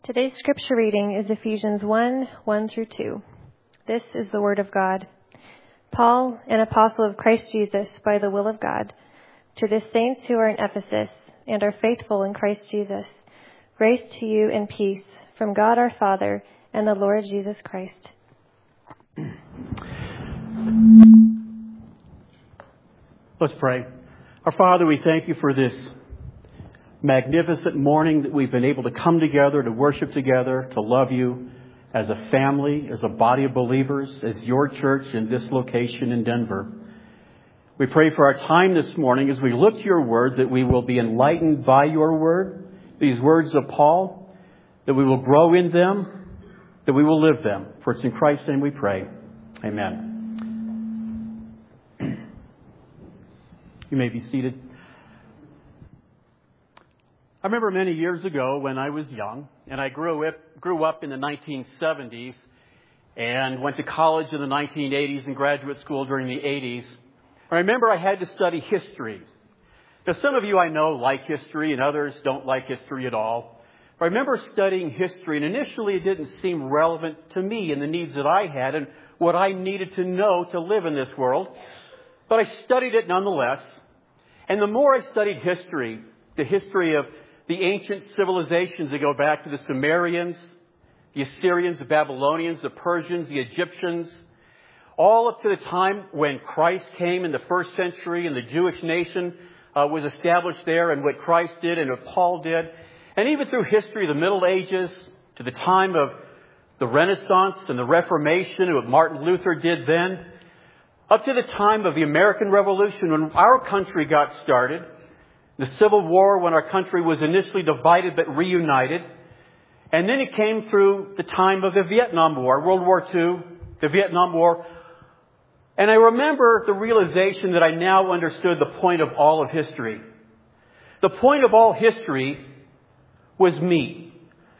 Today's scripture reading is Ephesians 1:1-2. This is the word of God. Paul, an apostle of Christ Jesus by the will of God, to the saints who are in Ephesus and are faithful in Christ Jesus, grace to you and peace from God our Father and the Lord Jesus Christ. Let's pray. Our Father, we thank you for this magnificent morning that we've been able to come together, to worship together, to love you as a family, as a body of believers, as your church in this location in Denver. We pray for our time this morning as we look to your word that we will be enlightened by your word, these words of Paul, that we will grow in them, that we will live them. For it's in Christ's name we pray. Amen. You may be seated. I remember many years ago when I was young, and I grew up in the 1970s and went to college in the 1980s and graduate school during the 80s. I remember I had to study history. Now, some of you I know like history and others don't like history at all. But I remember studying history, and initially it didn't seem relevant to me and the needs that I had and what I needed to know to live in this world. But I studied it nonetheless. And the more I studied history, the history of the ancient civilizations that go back to the Sumerians, the Assyrians, the Babylonians, the Persians, the Egyptians, all up to the time when Christ came in the first century and the Jewish nation was established there, and what Christ did and what Paul did. And even through history, the Middle Ages, to the time of the Renaissance and the Reformation and what Martin Luther did then, up to the time of the American Revolution when our country got started, the Civil War when our country was initially divided but reunited. And then it came through the time of the Vietnam War, World War II, the Vietnam War. And I remember the realization that I now understood the point of all of history. The point of all history was me.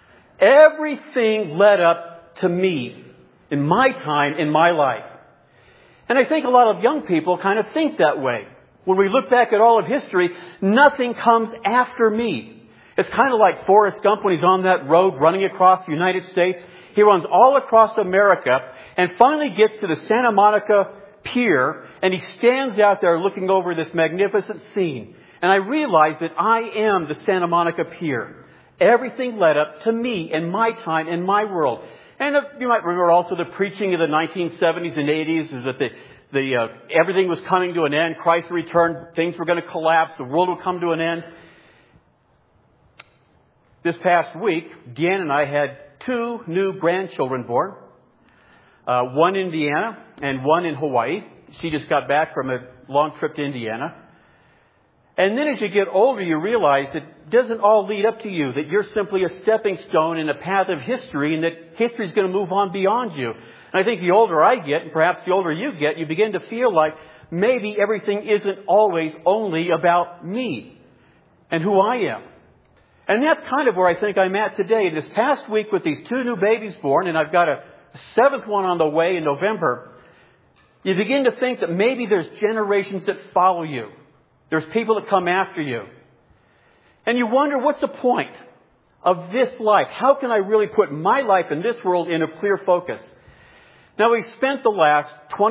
Everything led up to me in my time, in my life. And I think a lot of young people kind of think that way. When we look back at all of history, nothing comes after me. It's kind of like Forrest Gump when he's on that road running across the United States. He runs all across America and finally gets to the Santa Monica Pier, and he stands out there looking over this magnificent scene. And I realize that I am the Santa Monica Pier. Everything led up to me and my time and my world. And you might remember also the preaching of the 1970s and 80s is that everything was coming to an end. Christ returned. Things were going to collapse. The world would come to an end. This past week, Deanne and I had 2 new grandchildren born. One in Indiana and one in Hawaii. She just got back from a long trip to Indiana. And then as you get older, you realize it doesn't all lead up to you, that you're simply a stepping stone in a path of history, and that history is going to move on beyond you. And I think the older I get, and perhaps the older you get, you begin to feel like maybe everything isn't always only about me and who I am. And that's kind of where I think I'm at today. This past week with these 2 new babies born, and I've got a 7th one on the way in November, you begin to think that maybe there's generations that follow you. There's people that come after you. And you wonder, what's the point of this life? How can I really put my life in this world in a clear focus? Now, we've spent the last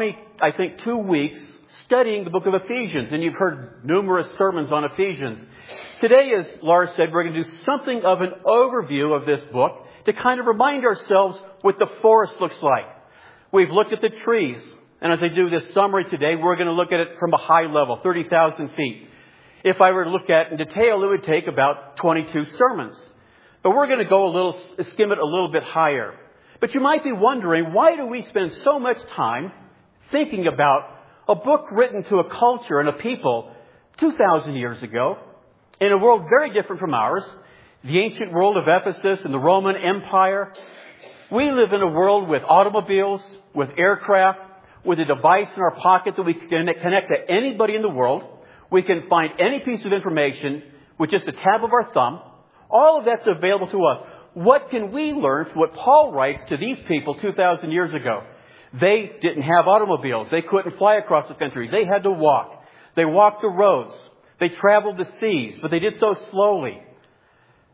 2 weeks studying the book of Ephesians, and you've heard numerous sermons on Ephesians. Today, as Laura said, we're going to do something of an overview of this book to kind of remind ourselves what the forest looks like. We've looked at the trees, and as I do this summary today, we're going to look at it from a high level, 30,000 feet. If I were to look at it in detail, it would take about 22 sermons. But we're going to skim it a little bit higher. But you might be wondering, why do we spend so much time thinking about a book written to a culture and a people 2,000 years ago in a world very different from ours, the ancient world of Ephesus and the Roman Empire? We live in a world with automobiles, with aircraft, with a device in our pocket that we can connect to anybody in the world. We can find any piece of information with just a tap of our thumb. All of that's available to us. What can we learn from what Paul writes to these people 2,000 years ago? They didn't have automobiles. They couldn't fly across the country. They had to walk. They walked the roads. They traveled the seas, but they did so slowly.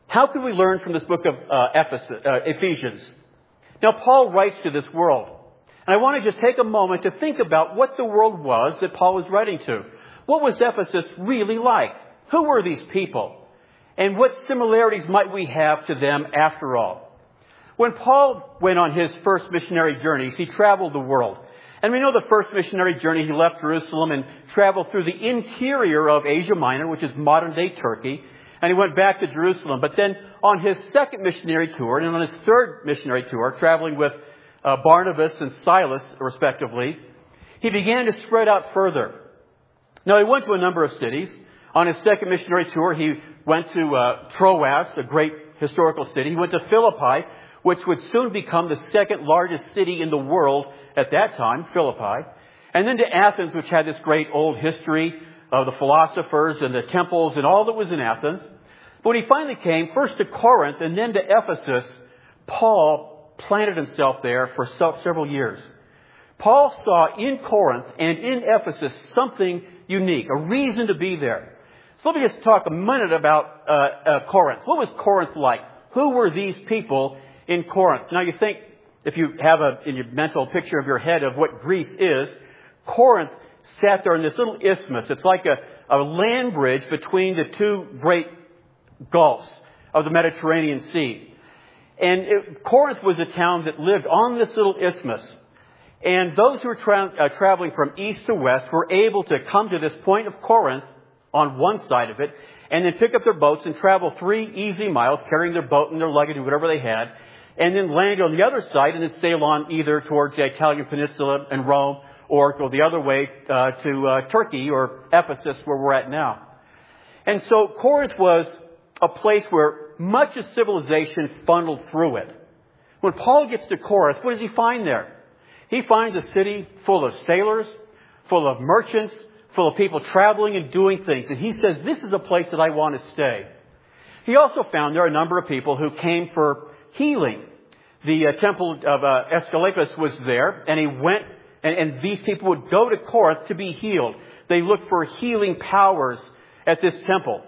How can we learn from this book of Ephesians? Now, Paul writes to this world. And I want to just take a moment to think about what the world was that Paul was writing to. What was Ephesus really like? Who were these people? And what similarities might we have to them after all? When Paul went on his first missionary journeys, he traveled the world. And we know the first missionary journey, he left Jerusalem and traveled through the interior of Asia Minor, which is modern-day Turkey. And he went back to Jerusalem. But then on his second missionary tour and on his third missionary tour, traveling with Barnabas and Silas, respectively, he began to spread out further. Now, he went to a number of cities. On his second missionary tour, he went to Troas, a great historical city. He went to Philippi, which would soon become the second largest city in the world at that time, Philippi. And then to Athens, which had this great old history of the philosophers and the temples and all that was in Athens. But when he finally came, first to Corinth and then to Ephesus, Paul planted himself there for several years. Paul saw in Corinth and in Ephesus something unique, a reason to be there. So let me just talk a minute about Corinth. What was Corinth like? Who were these people in Corinth? Now you think, if you have in your mental picture of your head of what Greece is, Corinth sat there in this little isthmus. It's like a land bridge between the two great gulfs of the Mediterranean Sea. And Corinth was a town that lived on this little isthmus. And those who were traveling from east to west were able to come to this point of Corinth on one side of it, and then pick up their boats and travel 3 easy miles, carrying their boat and their luggage and whatever they had, and then land on the other side and then sail on either towards the Italian peninsula and Rome, or go the other way to Turkey or Ephesus, where we're at now. And so Corinth was a place where much of civilization funneled through it. When Paul gets to Corinth, what does he find there? He finds a city full of sailors, full of merchants, full of people traveling and doing things. And he says, this is a place that I want to stay. He also found there a number of people who came for healing. The temple of Asclepius was there, and he went, and these people would go to Corinth to be healed. They looked for healing powers at this temple.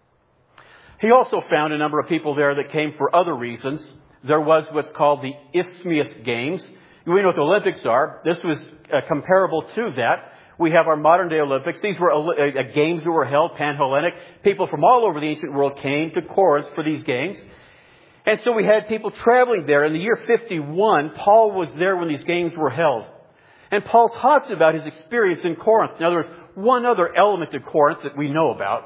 He also found a number of people there that came for other reasons. There was what's called the Isthmian Games. We know what the Olympics are. This was comparable to that. We have our modern-day Olympics. These were games that were held, Pan-Hellenic. People from all over the ancient world came to Corinth for these games. And so we had people traveling there. In the year 51, Paul was there when these games were held. And Paul talks about his experience in Corinth. Now, there's one other element to Corinth that we know about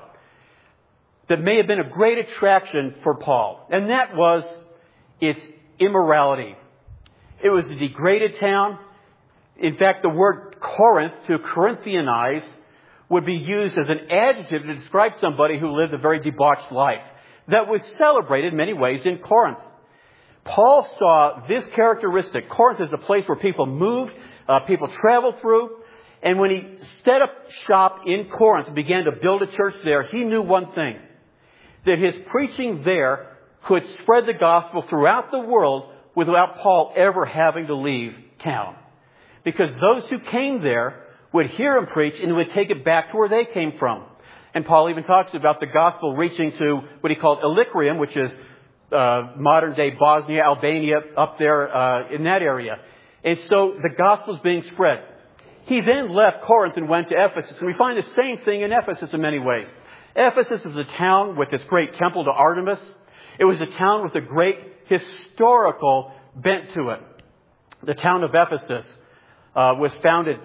that may have been a great attraction for Paul. And that was its immorality. It was a degraded town. In fact, the word Corinth, to Corinthianize, would be used as an adjective to describe somebody who lived a very debauched life that was celebrated in many ways in Corinth. Paul saw this characteristic. Corinth is a place where people moved, people traveled through. And when he set up shop in Corinth and began to build a church there, he knew one thing, that his preaching there could spread the gospel throughout the world without Paul ever having to leave town. Because those who came there would hear him preach and would take it back to where they came from. And Paul even talks about the gospel reaching to what he called Illyricum, which is modern-day Bosnia, Albania, up there in that area. And so the gospel's being spread. He then left Corinth and went to Ephesus. And we find the same thing in Ephesus in many ways. Ephesus is a town with this great temple to Artemis. It was a town with a great historical bent to it. The town of Ephesus was founded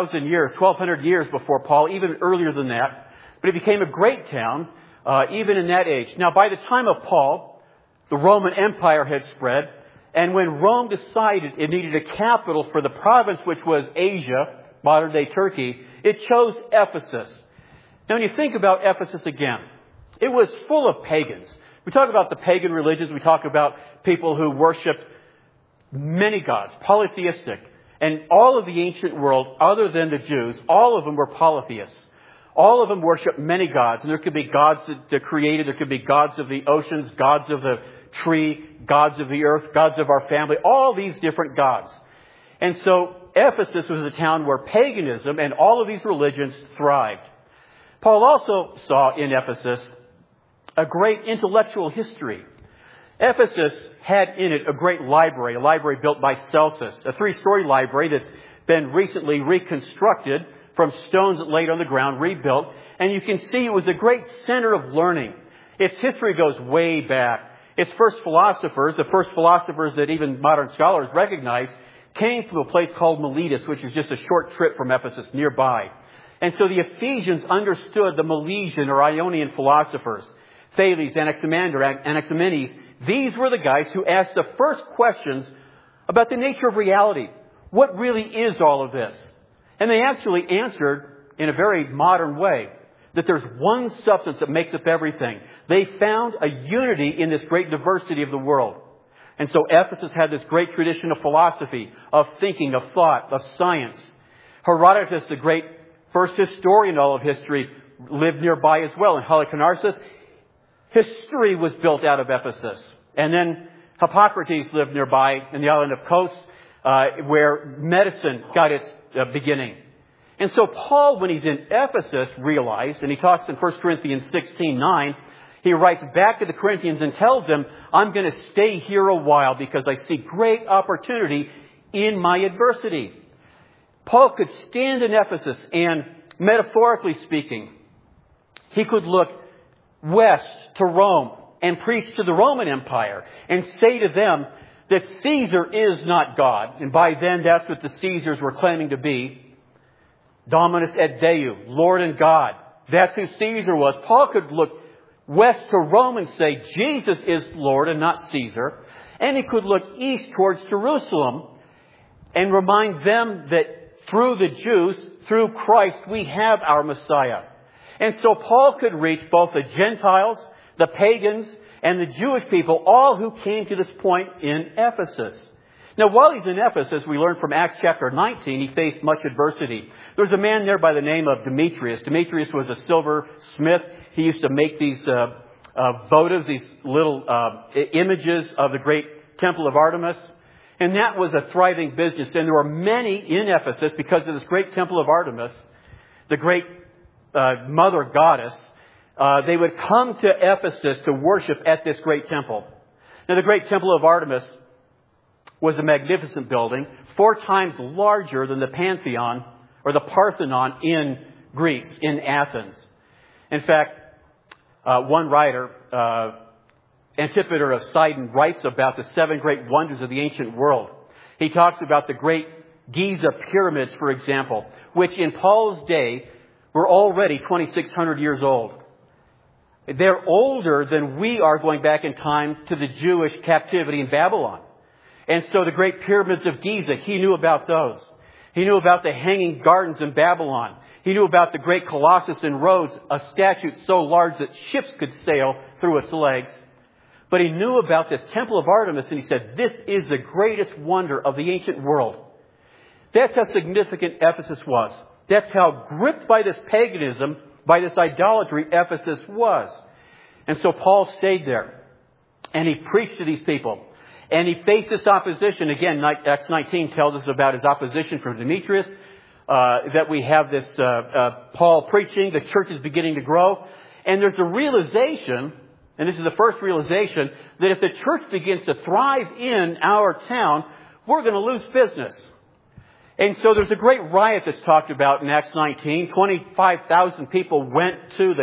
1,200 years before Paul, even earlier than that. But it became a great town, even in that age. Now, by the time of Paul, the Roman Empire had spread. And when Rome decided it needed a capital for the province, which was Asia, modern-day Turkey, it chose Ephesus. Now, when you think about Ephesus again, it was full of pagans. We talk about the pagan religions. We talk about people who worshiped many gods, polytheistic. And all of the ancient world, other than the Jews, all of them were polytheists. All of them worshiped many gods. And there could be gods that created. There could be gods of the oceans, gods of the tree, gods of the earth, gods of our family, all these different gods. And so Ephesus was a town where paganism and all of these religions thrived. Paul also saw in Ephesus a great intellectual history. Ephesus had in it a great library, a library built by Celsus, a 3-story library that's been recently reconstructed from stones that laid on the ground, rebuilt. And you can see it was a great center of learning. Its history goes way back. Its first philosophers, the first philosophers that even modern scholars recognize, came from a place called Miletus, which is just a short trip from Ephesus nearby. And so the Ephesians understood the Milesian or Ionian philosophers, Thales, Anaximander, Anaximenes. These were the guys who asked the first questions about the nature of reality. What really is all of this? And they actually answered in a very modern way that there's one substance that makes up everything. They found a unity in this great diversity of the world. And so Ephesus had this great tradition of philosophy, of thinking, of thought, of science. Herodotus, the great first historian in all of history, lived nearby as well. In Halicarnassus, history was built out of Ephesus. And then Hippocrates lived nearby in the island of Kos, where medicine got its beginning. And so Paul, when he's in Ephesus, realized, and he talks in 1 Corinthians 16:9, he writes back to the Corinthians and tells them, I'm going to stay here a while because I see great opportunity in my adversity. Paul could stand in Ephesus and, metaphorically speaking, he could look west to Rome and preach to the Roman Empire and say to them that Caesar is not God. And by then, that's what the Caesars were claiming to be. Dominus et Deus, Lord and God. That's who Caesar was. Paul could look west to Rome and say Jesus is Lord and not Caesar. And he could look east towards Jerusalem and remind them that through the Jews, through Christ, we have our Messiah. And so Paul could reach both the Gentiles, the pagans, and the Jewish people, all who came to this point in Ephesus. Now, while he's in Ephesus, we learn from Acts chapter 19, he faced much adversity. There was a man there by the name of Demetrius. Demetrius was a silversmith. He used to make these votives, these little images of the great temple of Artemis. And that was a thriving business. And there were many in Ephesus because of this great temple of Artemis, the great mother goddess. They would come to Ephesus to worship at this great temple. Now, the great temple of Artemis was a magnificent building, 4 times larger than the Pantheon or the Parthenon in Greece, in Athens. In fact, one writer, Antipater of Sidon, writes about the 7 great wonders of the ancient world. He talks about the great Giza pyramids, for example, which in Paul's day were already 2,600 years old. They're older than we are going back in time to the Jewish captivity in Babylon. And so the great pyramids of Giza, he knew about those. He knew about the hanging gardens in Babylon. He knew about the great Colossus in Rhodes, a statue so large that ships could sail through its legs. But he knew about this temple of Artemis, and he said, this is the greatest wonder of the ancient world. That's how significant Ephesus was. That's how gripped by this paganism, by this idolatry, Ephesus was. And so Paul stayed there, and he preached to these people. And he faced this opposition. Again, Acts 19 tells us about his opposition from Demetrius, that we have this Paul preaching. The church is beginning to grow. And there's a realization, and this is the first realization, that if the church begins to thrive in our town, we're going to lose business. And so there's a great riot that's talked about in Acts 19. 25,000 people went to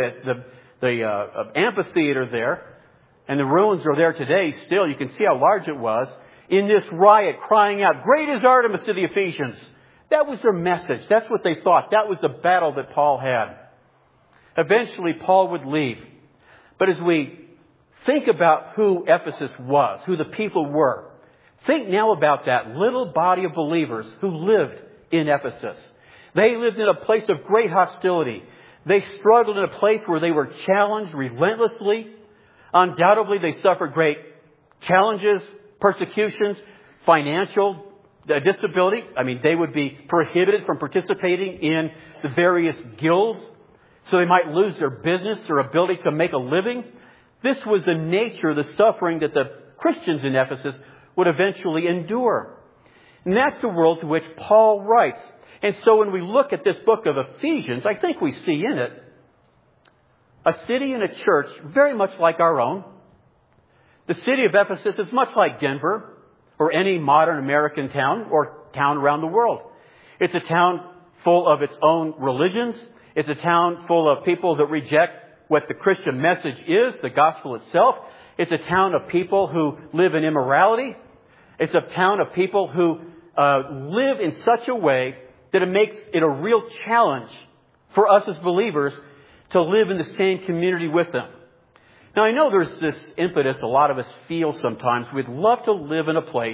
the amphitheater there. And the ruins are there today still. You can see how large it was. In this riot, crying out, great is Artemis to the Ephesians. That was their message. That's what they thought. That was the battle that Paul had. Eventually, Paul would leave. But as we think about who Ephesus was, who the people were, think now about that little body of believers who lived in Ephesus. They lived in a place of great hostility. They struggled in a place where they were challenged relentlessly. Undoubtedly, they suffered great challenges, persecutions, financial disability. I mean, they would be prohibited from participating in the various guilds, so they might lose their business or ability to make a living. This was the nature of the suffering that the Christians in Ephesus would eventually endure. And that's the world to which Paul writes. And so when we look at this book of Ephesians, I think we see in it a city and a church very much like our own The city of Ephesus is much like Denver or any modern American town or town around the world. It's a town full of its own religions. It's a town full of people that reject what the Christian message is, the gospel itself. It's a town of people who live in immorality. It's a town of people who live in such a way that it makes it a real challenge for us as believers to live in the same community with them. Now, I know there's this impetus a lot of us feel sometimes. We'd love to live in a place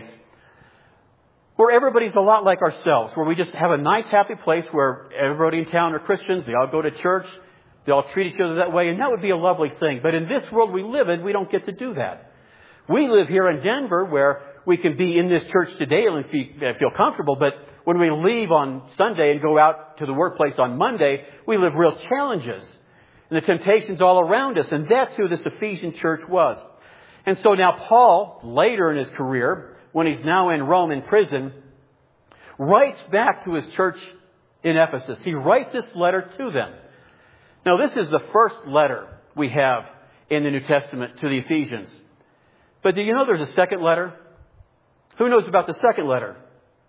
where everybody's a lot like ourselves, where we just have a nice, happy place where everybody in town are Christians, they all go to church, they all treat each other that way, and that would be a lovely thing. But in this world we live in, we don't get to do that. We live here in Denver where we can be in this church today and feel comfortable, but when we leave on Sunday and go out to the workplace on Monday, we live real challenges. And the temptations all around us, and that's who this Ephesian church was. And so now Paul, later in his career, when he's now in Rome in prison, writes back to his church in Ephesus. He writes this letter to them. Now, this is the first letter we have in the New Testament to the Ephesians. But do you know there's a second letter? Who knows about the second letter?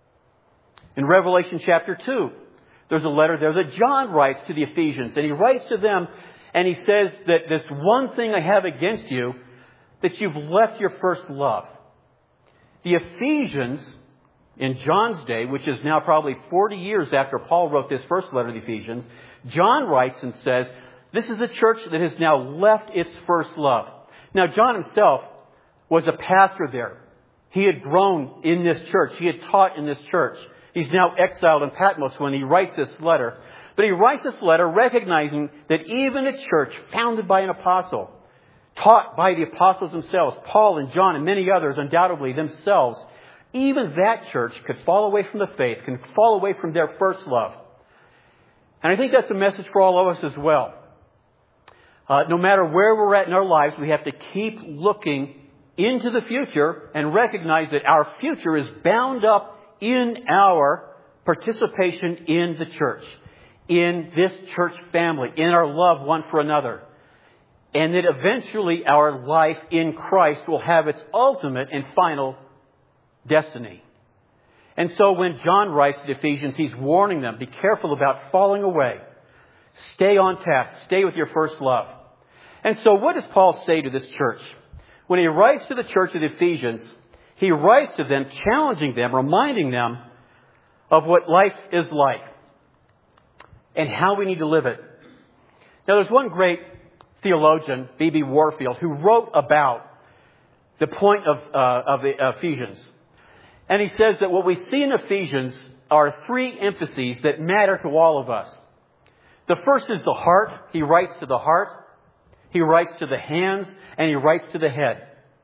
In Revelation chapter 2, there's a letter there that John writes to the Ephesians. And he writes to them and he says that this one thing I have against you, that you've left your first love. The Ephesians, in John's day, which is now probably 40 years after Paul wrote this first letter to the Ephesians, John writes and says, this is a church that has now left its first love. Now, John himself was a pastor there. He had grown in this church. He had taught in this church. He's now exiled in Patmos when he writes this letter. But he writes this letter recognizing that even a church founded by an apostle, taught by the apostles themselves, Paul and John and many others undoubtedly themselves, even that church could fall away from the faith, can fall away from their first love. And I think that's a message for all of us as well. No matter where we're at in our lives, we have to keep looking into the future and recognize that our future is bound up in our participation in the church, in this church family, in our love one for another. And that eventually our life in Christ will have its ultimate and final destiny. And so when John writes to the Ephesians, he's warning them, be careful about falling away. Stay on task. Stay with your first love. And so what does Paul say to this church? When he writes to the church of the Ephesians, he writes to them, challenging them, reminding them of what life is like and how we need to live it. Now, there's one great theologian, B.B. Warfield, who wrote about the point of the Ephesians. And he says that what we see in Ephesians are three emphases that matter to all of us. The first is the heart. He writes to the heart. He writes to the hands. And he writes to the head.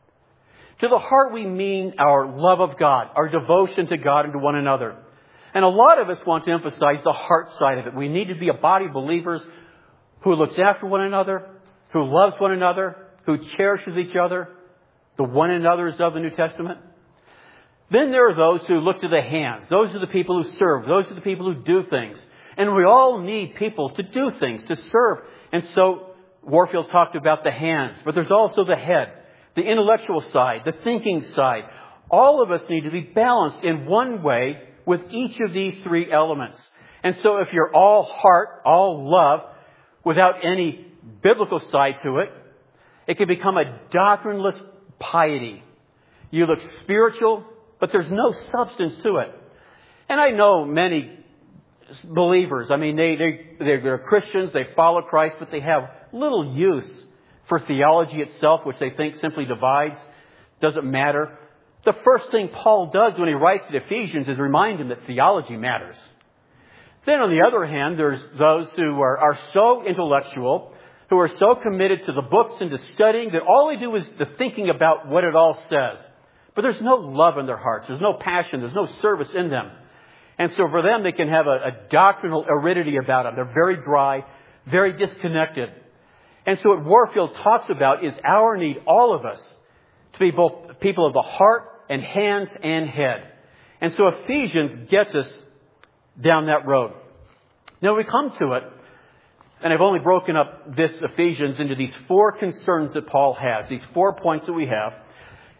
To the heart we mean our love of God, our devotion to God and to one another. And a lot of us want to emphasize the heart side of it. We need to be a body of believers who looks after one another, who loves one another, who cherishes each other, the one another's of the New Testament. Then there are those who look to the hands. Those are the people who serve. Those are the people who do things. And we all need people to do things, to serve. And so Warfield talked about the hands, but there's also the head, the intellectual side, the thinking side. All of us need to be balanced in one way with each of these three elements. And so if you're all heart, all love, without any biblical side to it, it can become a doctrineless piety. You look spiritual, but there's no substance to it. And I know many believers, I mean, they're Christians, they follow Christ, but they have little use for theology itself, which they think simply divides, doesn't matter. The first thing Paul does when he writes to the Ephesians is remind them that theology matters. Then on the other hand, there's those who are so intellectual, who are so committed to the books and to studying that all they do is the thinking about what it all says. But there's no love in their hearts. There's no passion. There's no service in them. And so for them, they can have a doctrinal aridity about them. They're very dry, very disconnected. And so what Warfield talks about is our need, all of us, to be both people of the heart and hands and head. And so Ephesians gets us down that road. Now we come to it, and I've only broken up this Ephesians into these four concerns that Paul has, these 4 points that we have.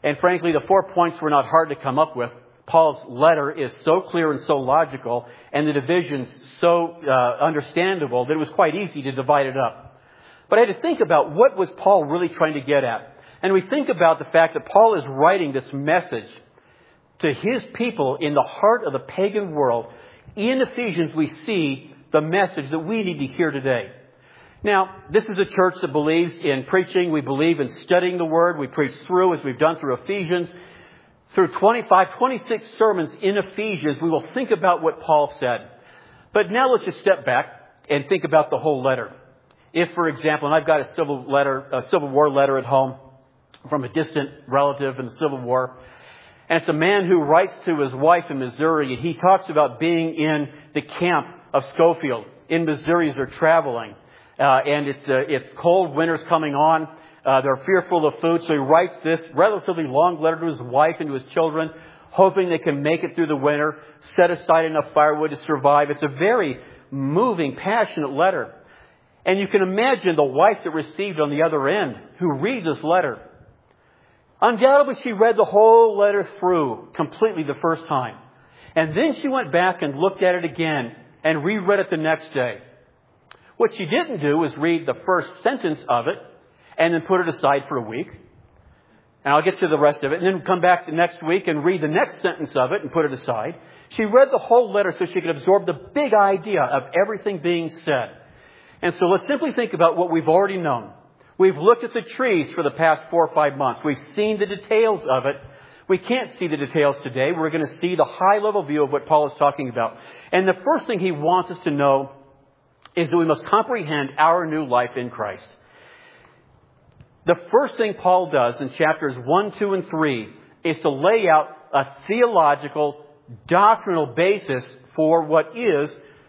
And frankly, the 4 points were not hard to come up with. Paul's letter is so clear and so logical, and the divisions so understandable that it was quite easy to divide it up. But I had to think about what was Paul really trying to get at. And we think about the fact that Paul is writing this message to his people in the heart of the pagan world. In Ephesians, we see the message that we need to hear today. Now, this is a church that believes in preaching. We believe in studying the Word. We preach through, as we've done through Ephesians. Through 26 sermons in Ephesians, we will think about what Paul said. But now let's just step back and think about the whole letter. If, for example, and I've got a Civil War letter at home from a distant relative in the Civil War, and it's a man who writes to his wife in Missouri, and he talks about being in the camp of Schofield in Missouri as they're traveling. And it's cold, winter's coming on. They're fearful of food, so he writes this relatively long letter to his wife and to his children, hoping they can make it through the winter, set aside enough firewood to survive. It's a very moving, passionate letter. And you can imagine the wife that received on the other end, who reads this letter. Undoubtedly, she read the whole letter through completely the first time. And then she went back and looked at it again and reread it the next day. What she didn't do was read the first sentence of it and then put it aside for a week. And I'll get to the rest of it. And then come back the next week and read the next sentence of it and put it aside. She read the whole letter so she could absorb the big idea of everything being said. And so let's simply think about what we've already known. We've looked at the trees for the past 4 or 5 months. We've seen the details of it. We can't see the details today. We're going to see the high-level view of what Paul is talking about. And the first thing he wants us to know is that we must comprehend our new life in Christ. The first thing Paul does in chapters 1, 2, and 3 is to lay out a theological, doctrinal basis for what is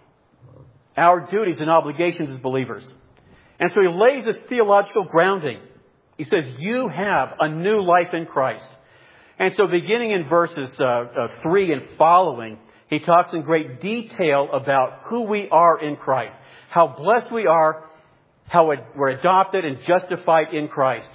our duties and obligations as believers. And so he lays this theological grounding. He says, you have a new life in Christ. And so beginning in verses 3 and following, he talks in great detail about who we are in Christ. How blessed we are, how we're adopted and justified in Christ.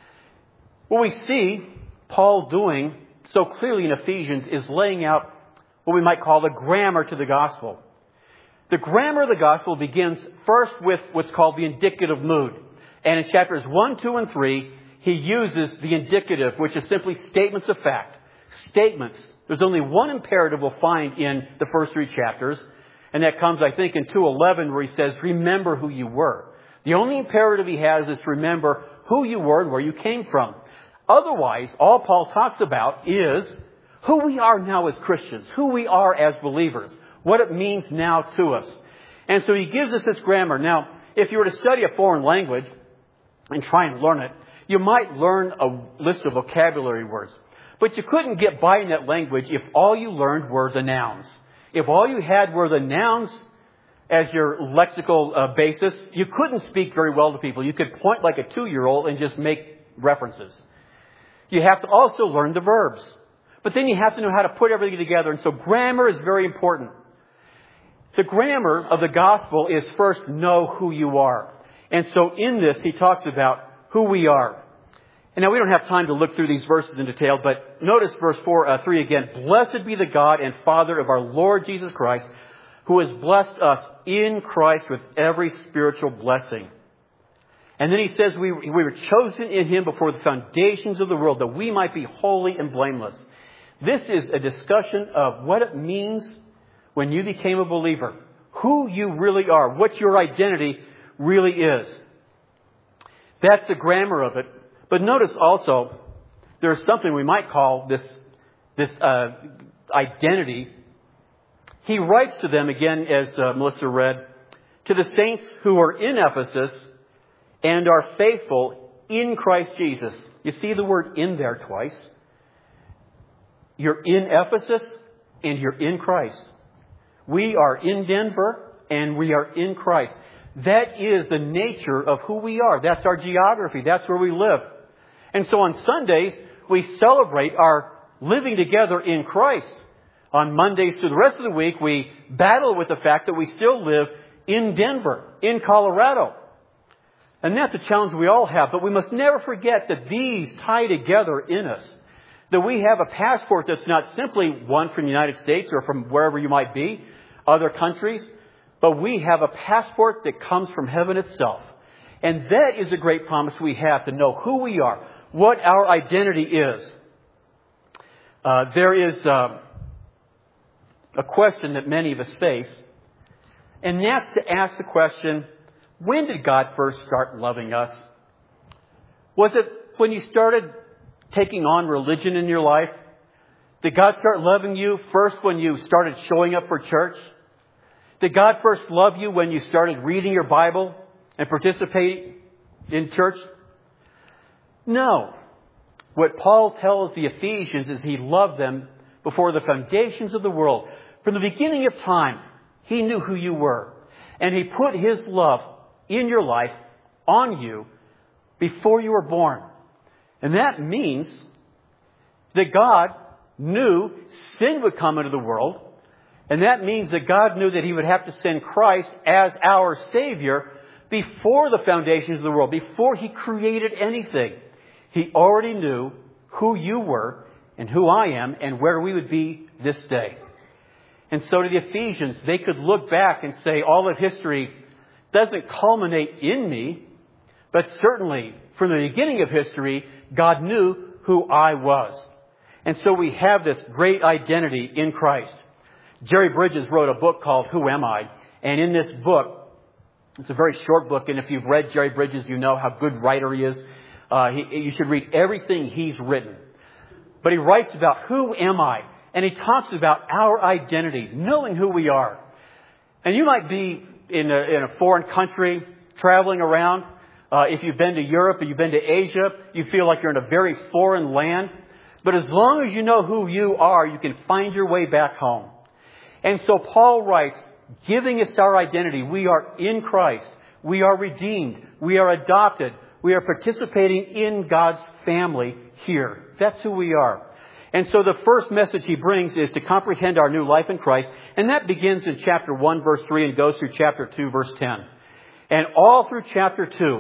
What we see Paul doing so clearly in Ephesians is laying out what we might call the grammar to the gospel. The grammar of the gospel begins first with what's called the indicative mood. And in chapters 1, 2, and 3, he uses the indicative, which is simply statements of fact. Statements. There's only one imperative we'll find in the first 3 chapters. And that comes, I think, in 2:11 where he says, remember who you were. The only imperative he has is to remember who you were and where you came from. Otherwise, all Paul talks about is who we are now as Christians, who we are as believers, what it means now to us. And so he gives us this grammar. Now, if you were to study a foreign language and try and learn it, you might learn a list of vocabulary words. But you couldn't get by in that language if all you learned were the nouns. If all you had were the nouns as your lexical basis, you couldn't speak very well to people. You could point like a 2-year-old and just make references. You have to also learn the verbs. But then you have to know how to put everything together. And so grammar is very important. The grammar of the gospel is first know who you are. And so in this, he talks about who we are. And now we don't have time to look through these verses in detail, but notice verse 3 again. Blessed be the God and Father of our Lord Jesus Christ, who has blessed us in Christ with every spiritual blessing. And then he says we were chosen in Him before the foundations of the world, that we might be holy and blameless. This is a discussion of what it means when you became a believer. Who you really are. What your identity really is. That's the grammar of it. But notice also, there's something we might call this identity. He writes to them, again, as Melissa read, to the saints who are in Ephesus and are faithful in Christ Jesus. You see the word in there twice. You're in Ephesus and you're in Christ. We are in Denver and we are in Christ. That is the nature of who we are. That's our geography. That's where we live. And so on Sundays, we celebrate our living together in Christ. On Mondays through the rest of the week, we battle with the fact that we still live in Denver, in Colorado. And that's a challenge we all have. But we must never forget that these tie together in us. That we have a passport that's not simply one from the United States or from wherever you might be, other countries, but we have a passport that comes from heaven itself. And that is a great promise we have, to know who we are, what our identity is. There is a question that many of us face, and that's to ask the question, when did God first start loving us? Was it when you started taking on religion in your life? Did God start loving you first when you started showing up for church? Did God first love you when you started reading your Bible and participating in church? No. What Paul tells the Ephesians is he loved them before the foundations of the world. From the beginning of time, he knew who you were. And he put his love in your life, on you, before you were born. And that means that God knew sin would come into the world. And that means that God knew that he would have to send Christ as our Savior before the foundations of the world, before he created anything. He already knew who you were and who I am and where we would be this day. And so to the Ephesians, they could look back and say all of history doesn't culminate in me, but certainly from the beginning of history, God knew who I was. And so we have this great identity in Christ. Jerry Bridges wrote a book called Who Am I? And in this book, it's a very short book, and if you've read Jerry Bridges, you know how good writer he is. You should read everything he's written. But he writes about who am I? And he talks about our identity, knowing who we are. And you might be in a foreign country, traveling around. If you've been to Europe or you've been to Asia, you feel like you're in a very foreign land. But as long as you know who you are, you can find your way back home. And so Paul writes, giving us our identity, we are in Christ. We are redeemed. We are adopted. We are participating in God's family here. That's who we are. And so the first message he brings is to comprehend our new life in Christ. And that begins in chapter 1, verse 3, and goes through chapter 2, verse 10. And all through chapter 2.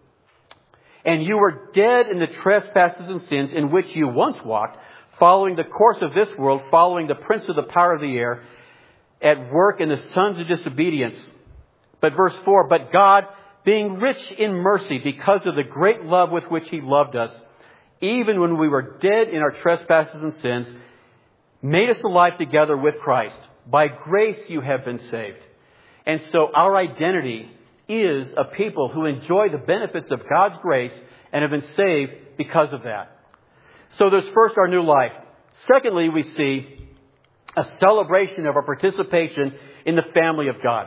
And you were dead in the trespasses and sins in which you once walked, following the course of this world, following the prince of the power of the air, at work in the sons of disobedience. But verse 4, but God, being rich in mercy because of the great love with which he loved us, even when we were dead in our trespasses and sins, made us alive together with Christ. By grace you have been saved. And so our identity is a people who enjoy the benefits of God's grace and have been saved because of that. So there's first our new life. Secondly, we see a celebration of our participation in the family of God.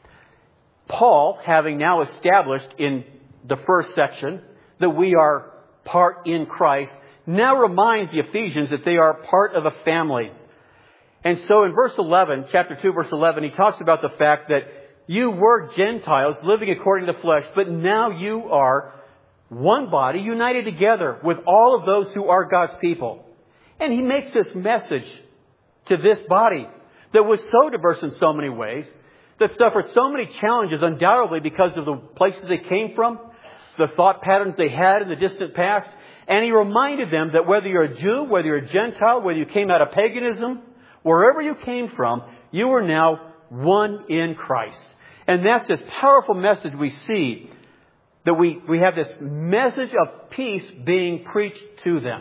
Paul, having now established in the first section that we are part in Christ, now reminds the Ephesians that they are part of a family. And so in verse 11, chapter 2, verse 11, he talks about the fact that you were Gentiles living according to the flesh, but now you are one body united together with all of those who are God's people. And he makes this message to this body that was so diverse in so many ways, that suffered so many challenges undoubtedly because of the places they came from, the thought patterns they had in the distant past. And he reminded them that whether you're a Jew, whether you're a Gentile, whether you came out of paganism, wherever you came from, you are now one in Christ. And that's this powerful message we see, that we have this message of peace being preached to them.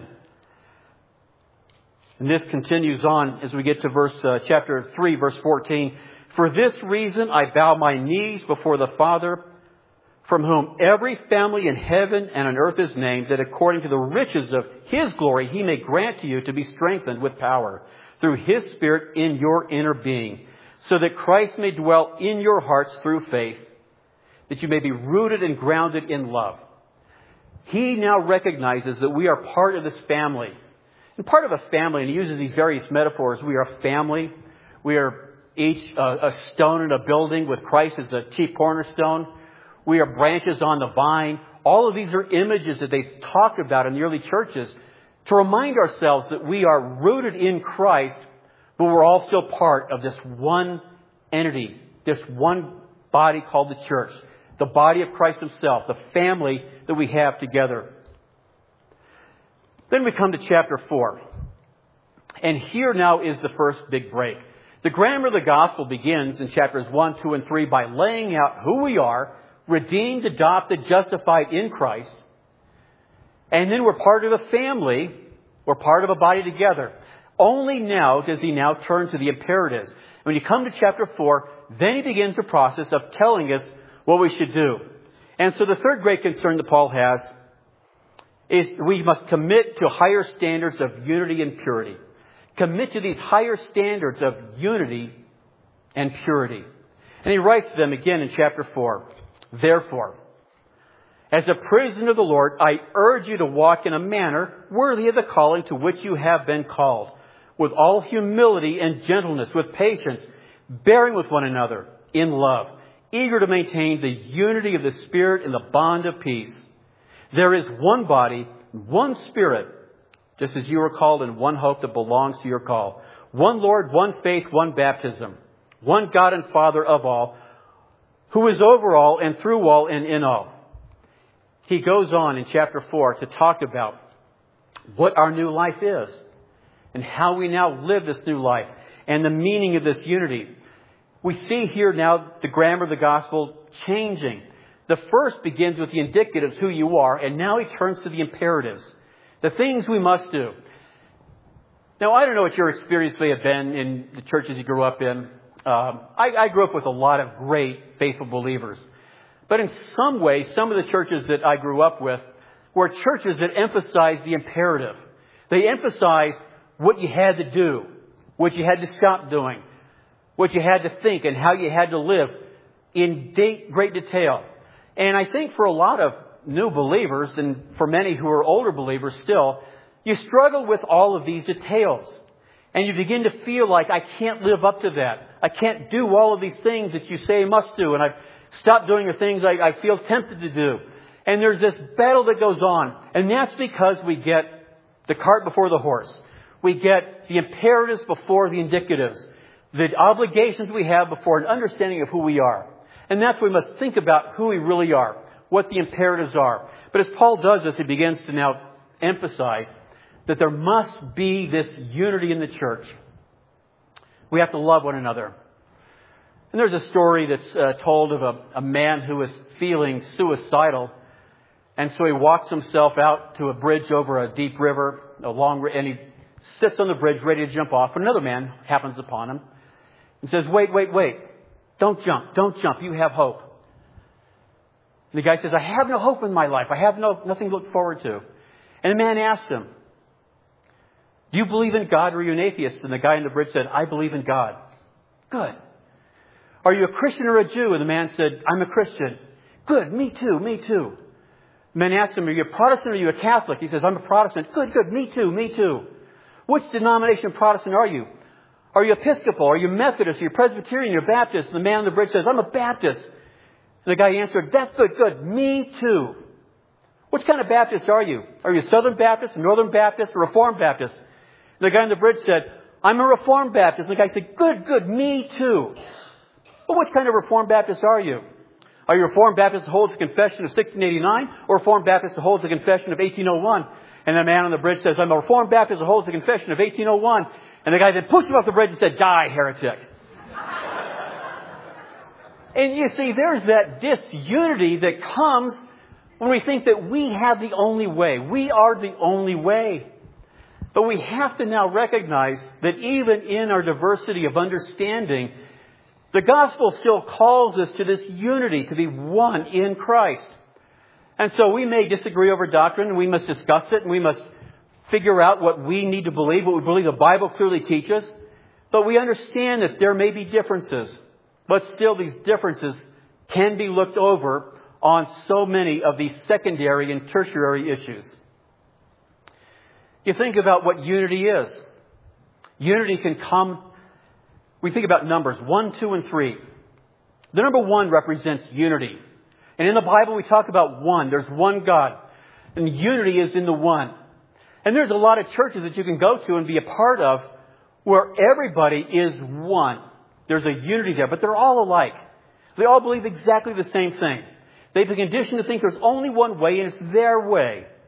And this continues on as we get to chapter 3, verse 14. For this reason I bow my knees before the Father, from whom every family in heaven and on earth is named, that according to the riches of his glory he may grant to you to be strengthened with power through his Spirit in your inner being, so that Christ may dwell in your hearts through faith, that you may be rooted and grounded in love. He now recognizes that we are part of this family. And part of a family, and he uses these various metaphors, we are a family. We are each a stone in a building with Christ as a chief cornerstone. We are branches on the vine. All of these are images that they talked about in the early churches to remind ourselves that we are rooted in Christ, but we're all still part of this one entity, this one body called the church, the body of Christ himself, the family that we have together. Then we come to chapter 4. And here now is the first big break. The grammar of the gospel begins in chapters 1, 2, and 3 by laying out who we are, redeemed, adopted, justified in Christ. And then we're part of a family. We're part of a body together. Only now does he now turn to the imperatives. When you come to chapter 4, then he begins the process of telling us what we should do. And so the third great concern that Paul has is we must commit to higher standards of unity and purity. Commit to these higher standards of unity and purity. And he writes them again in chapter 4. Therefore, as a prisoner of the Lord, I urge you to walk in a manner worthy of the calling to which you have been called, with all humility and gentleness, with patience, bearing with one another in love, eager to maintain the unity of the Spirit in the bond of peace. There is one body, one Spirit, just as you were called in one hope that belongs to your call. One Lord, one faith, one baptism. One God and Father of all, who is over all and through all and in all. He goes on in chapter 4 to talk about what our new life is and how we now live this new life and the meaning of this unity. We see here now the grammar of the gospel changing. The first begins with the indicatives, who you are, and now he turns to the imperatives. The things we must do. Now, I don't know what your experience may have been in the churches you grew up in. I grew up with a lot of great, faithful believers. But in some ways, some of the churches that I grew up with were churches that emphasized the imperative. They emphasized what you had to do, what you had to stop doing, what you had to think, and how you had to live in great detail. And I think for a lot of new believers, and for many who are older believers still, you struggle with all of these details. And you begin to feel like, I can't live up to that. I can't do all of these things that you say I must do. And I've stopped doing the things I feel tempted to do. And there's this battle that goes on. And that's because we get the cart before the horse. We get the imperatives before the indicatives. The obligations we have before an understanding of who we are. And that's why we must think about who we really are. What the imperatives are. But as Paul does this, he begins to now emphasize that there must be this unity in the church. We have to love one another. And there's a story that's told of a man who was feeling suicidal. And so he walks himself out to a bridge over a deep river, and he sits on the bridge ready to jump off. When another man happens upon him and says, wait. Don't jump. You have hope. And the guy says, I have no hope in my life. I have nothing to look forward to. And the man asked him, do you believe in God or are you an atheist? And the guy on the bridge said, I believe in God. Good. Are you a Christian or a Jew? And the man said, I'm a Christian. Good. Me too. The man asked him, are you a Protestant or are you a Catholic? He says, I'm a Protestant. Good. Me too. Which denomination of Protestant are you? Are you Episcopal? Are you Methodist? Are you Presbyterian? Are you Baptist? And the man on the bridge says, I'm a Baptist. And the guy answered, that's good. Me too. Which kind of Baptist are you? Are you a Southern Baptist, a Northern Baptist, or Reformed Baptist? And the guy on the bridge said, I'm a Reformed Baptist. And the guy said, good. Me too. Well, which kind of Reformed Baptist are you? Are you a Reformed Baptist that holds the confession of 1689 or a Reformed Baptist that holds the confession of 1801? And the man on the bridge says, I'm a Reformed Baptist that holds the confession of 1801. And the guy then pushed him off the bridge and said, die, heretic. And you see, there's that disunity that comes when we think that we have the only way. We are the only way. But we have to now recognize that even in our diversity of understanding, the gospel still calls us to this unity, to be one in Christ. And so we may disagree over doctrine, and we must discuss it, and we must figure out what we need to believe, what we believe the Bible clearly teaches. But we understand that there may be differences. But still these differences can be looked over on so many of these secondary and tertiary issues. You think about what unity is. Unity can come, we think about numbers 1, 2, and 3. The number 1 represents unity. And in the Bible we talk about one. There's one God. And unity is in the one. And there's a lot of churches that you can go to and be a part of where everybody is one. There's a unity there, but they're all alike. They all believe exactly the same thing. They've been conditioned to think there's only one way and it's their way.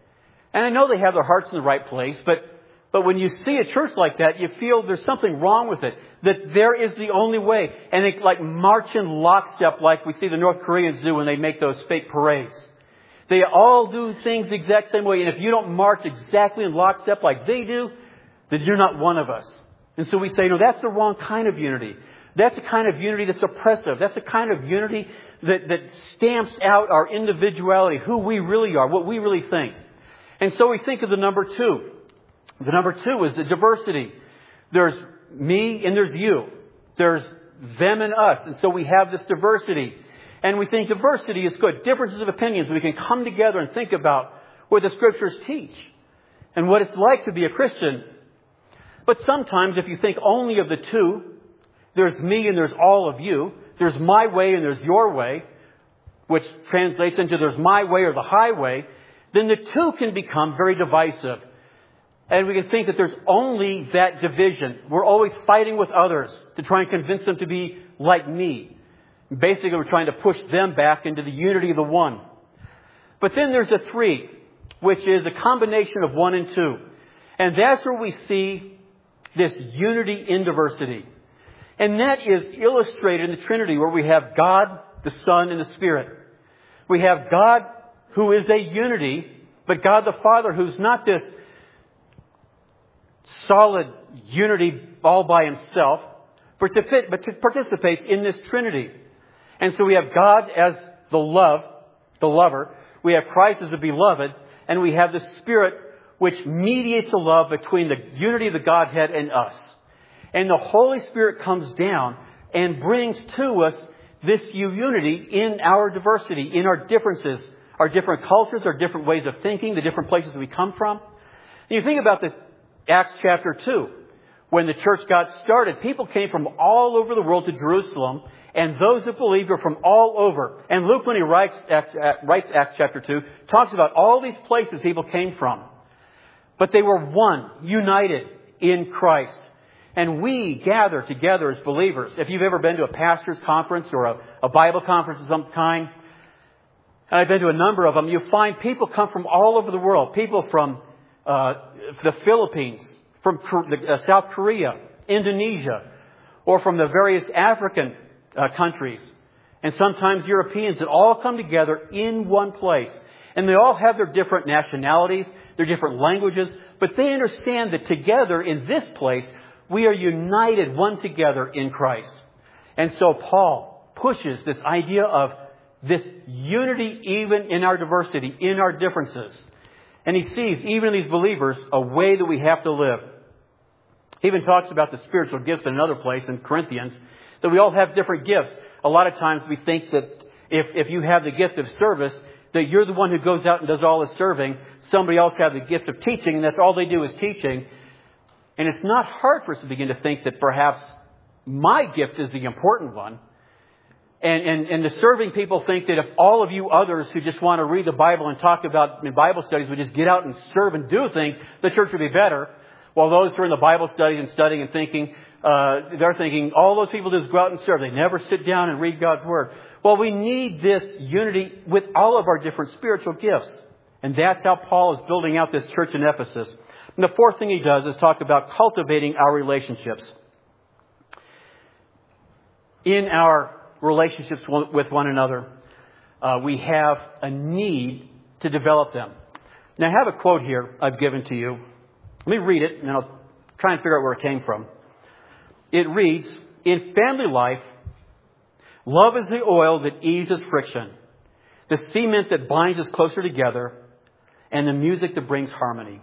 And I know they have their hearts in the right place, but when you see a church like that, you feel there's something wrong with it. That there is the only way. And they like march in lockstep like we see the North Koreans do when they make those fake parades. They all do things the exact same way. And if you don't march exactly in lockstep like they do, then you're not one of us. And so we say, no, that's the wrong kind of unity. That's a kind of unity that's oppressive. That's a kind of unity that stamps out our individuality, who we really are, what we really think. And so we think of the number 2. The number 2 is the diversity. There's me and there's you. There's them and us. And so we have this diversity. And we think diversity is good. Differences of opinions. We can come together and think about what the Scriptures teach and what it's like to be a Christian. But sometimes if you think only of the 2, there's me and there's all of you. There's my way and there's your way, which translates into there's my way or the highway. Then the 2 can become very divisive. And we can think that there's only that division. We're always fighting with others to try and convince them to be like me. Basically, we're trying to push them back into the unity of the 1. But then there's a 3, which is a combination of 1 and 2. And that's where we see this unity in diversity. And that is illustrated in the Trinity, where we have God, the Son, and the Spirit. We have God, who is a unity, but God the Father, who's not this solid unity all by himself, but participates in this Trinity. And so we have God as the lover. We have Christ as the beloved. And we have the Spirit, which mediates the love between the unity of the Godhead and us. And the Holy Spirit comes down and brings to us this unity in our diversity, in our differences, our different cultures, our different ways of thinking, the different places we come from. And you think about the Acts chapter 2. When the church got started, people came from all over the world to Jerusalem, and those that believed were from all over. And Luke, when he writes Acts chapter 2, talks about all these places people came from. But they were one, united in Christ. And we gather together as believers. If you've ever been to a pastor's conference or a Bible conference of some kind, and I've been to a number of them, you find people come from all over the world. People from the Philippines, from South Korea, Indonesia, or from the various African countries, and sometimes Europeans that all come together in one place. And they all have their different nationalities, their different languages, but they understand that together in this place, we are united, one together in Christ. And so Paul pushes this idea of this unity even in our diversity, in our differences. And he sees, even in these believers, a way that we have to live. He even talks about the spiritual gifts in another place in Corinthians, that we all have different gifts. A lot of times we think that if you have the gift of service, that you're the one who goes out and does all the serving. Somebody else has the gift of teaching, and that's all they do is teaching. And it's not hard for us to begin to think that perhaps my gift is the important one. And the serving people think that if all of you others who just want to read the Bible and talk about in Bible studies would just get out and serve and do things, the church would be better. While those who are in the Bible studies and studying and thinking, they're thinking, all those people do is go out and serve. They never sit down and read God's Word. Well, we need this unity with all of our different spiritual gifts. And that's how Paul is building out this church in Ephesus. And the fourth thing he does is talk about cultivating our relationships. In our relationships with one another, we have a need to develop them. Now, I have a quote here I've given to you. Let me read it, and I'll try and figure out where it came from. It reads, "In family life, love is the oil that eases friction, the cement that binds us closer together, and the music that brings harmony."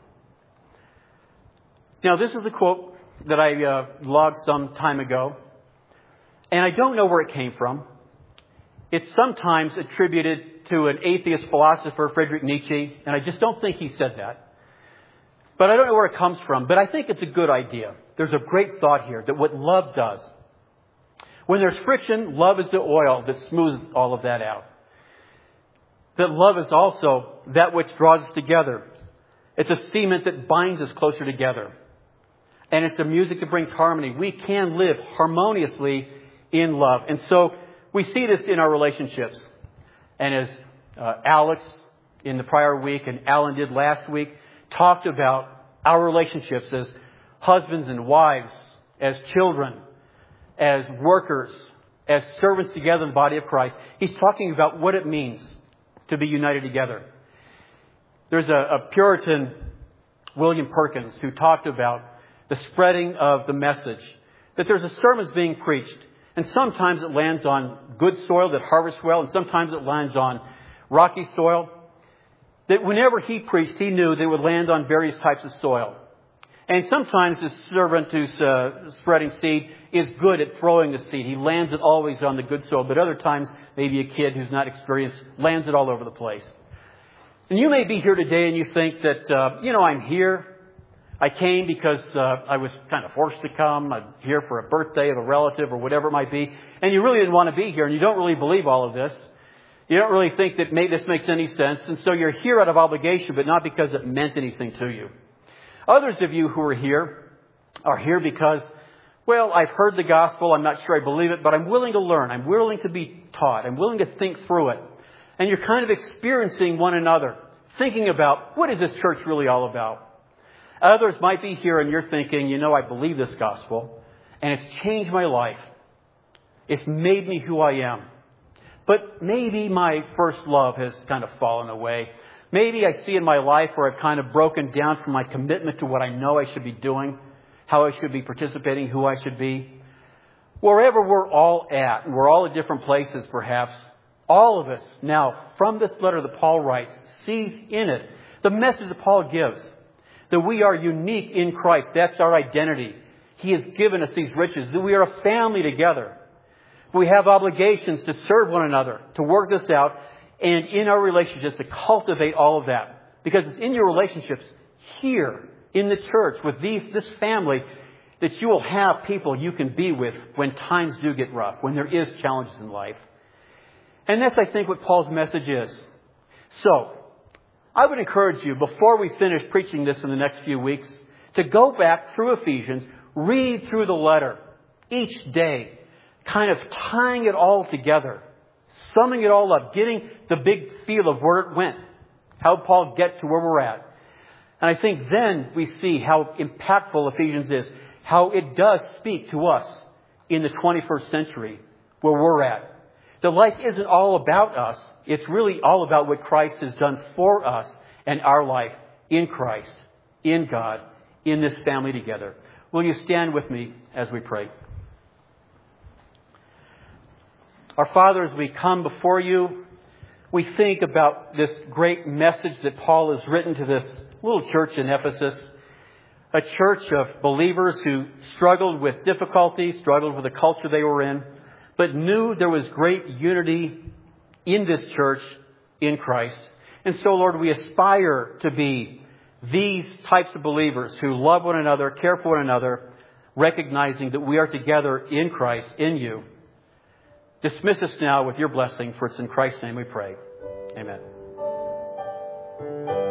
Now, this is a quote that I logged some time ago, and I don't know where it came from. It's sometimes attributed to an atheist philosopher, Friedrich Nietzsche, and I just don't think he said that. But I don't know where it comes from, but I think it's a good idea. There's a great thought here that what love does. When there's friction, love is the oil that smooths all of that out. That love is also that which draws us together. It's a cement that binds us closer together. And it's the music that brings harmony. We can live harmoniously in love. And so we see this in our relationships. And as Alex in the prior week, and Alan did last week, talked about our relationships as husbands and wives, as children, as workers, as servants together in the body of Christ. He's talking about what it means to be united together. There's a Puritan, William Perkins, who talked about the spreading of the message, that there's a sermon being preached, and sometimes it lands on good soil that harvests well, and sometimes it lands on rocky soil. That whenever he preached, he knew they would land on various types of soil. And sometimes the servant who's spreading seed is good at throwing the seed. He lands it always on the good soil. But other times, maybe a kid who's not experienced lands it all over the place. And you may be here today and you think that, I'm here. I came because I was kind of forced to come. I'm here for a birthday of a relative or whatever it might be. And you really didn't want to be here, and you don't really believe all of this. You don't really think that this makes any sense. And so you're here out of obligation, but not because it meant anything to you. Others of you who are here because, I've heard the gospel. I'm not sure I believe it, but I'm willing to learn. I'm willing to be taught. I'm willing to think through it. And you're kind of experiencing one another, thinking about, what is this church really all about? Others might be here and you're thinking, I believe this gospel, and it's changed my life. It's made me who I am. But maybe my first love has kind of fallen away. Maybe I see in my life where I've kind of broken down from my commitment to what I know I should be doing, how I should be participating, who I should be. Wherever we're all at, and we're all at different places perhaps, all of us now, from this letter that Paul writes, sees in it the message that Paul gives, that we are unique in Christ. That's our identity. He has given us these riches, that we are a family together. We have obligations to serve one another, to work this out, and in our relationships to cultivate all of that. Because it's in your relationships here in the church with this family that you will have people you can be with when times do get rough, when there is challenges in life. And that's, I think, what Paul's message is. So, I would encourage you, before we finish preaching this in the next few weeks, to go back through Ephesians, read through the letter each day, kind of tying it all together, summing it all up, getting the big feel of where it went, how Paul get to where we're at. And I think then we see how impactful Ephesians is, how it does speak to us in the 21st century where we're at. The life isn't all about us. It's really all about what Christ has done for us and our life in Christ, in God, in this family together. Will you stand with me as we pray? Our Father, as we come before you, we think about this great message that Paul has written to this little church in Ephesus, a church of believers who struggled with difficulties, struggled with the culture they were in, but knew there was great unity in this church in Christ. And so, Lord, we aspire to be these types of believers who love one another, care for one another, recognizing that we are together in Christ, in you. Dismiss us now with your blessing, for it's in Christ's name we pray. Amen.